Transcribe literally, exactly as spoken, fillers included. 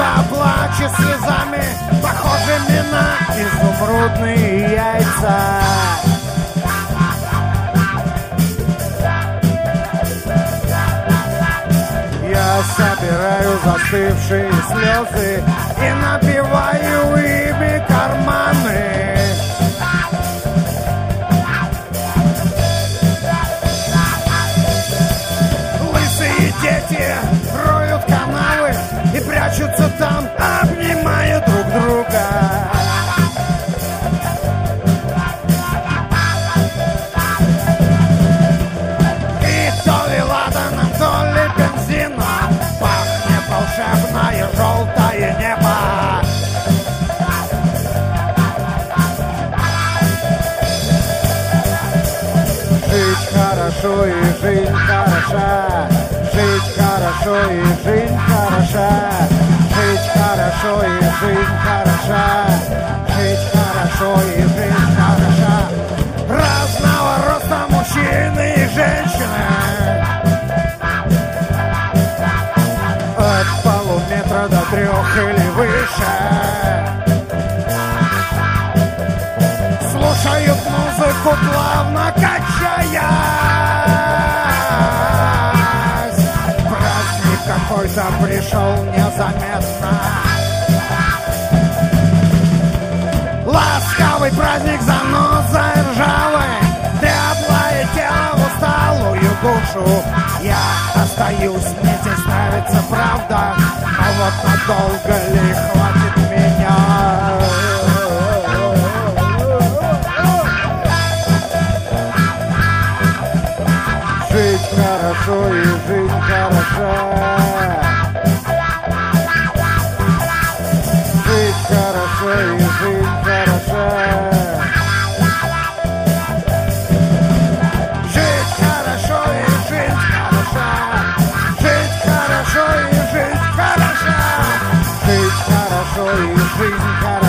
поплачь слезами, похожими на изумрудные яйца. Я собираю застывшие слезы и набиваю ими карманы. Лысые дети роют канавы и прячутся там, обнимая друг друга. И то ли ладаном, то ли бензином пахнет волшебное желтое небо. Жить хорошо и жизнь хороша, жить хорошо и жизнь хороша, жить хорошо и жизнь хороша, жить хорошо и жизнь хороша. Разного роста мужчины и женщины, от полуметра до трех или выше, слушают музыку, плавно качаясь. Праздник какой-то пришел незаметно. Ласковый праздник занозой ржавой, дряблое тело, усталую душу. Я остаюсь, мне здесь нравится правда, но вот надолго ли хватит меня? Жить хорошо и жизнь хороша, жить хорошо и жизнь хороша, жить хорошо и жизнь хороша, жить хорошо и жизнь хороша, жить хорошо и жизнь хороша.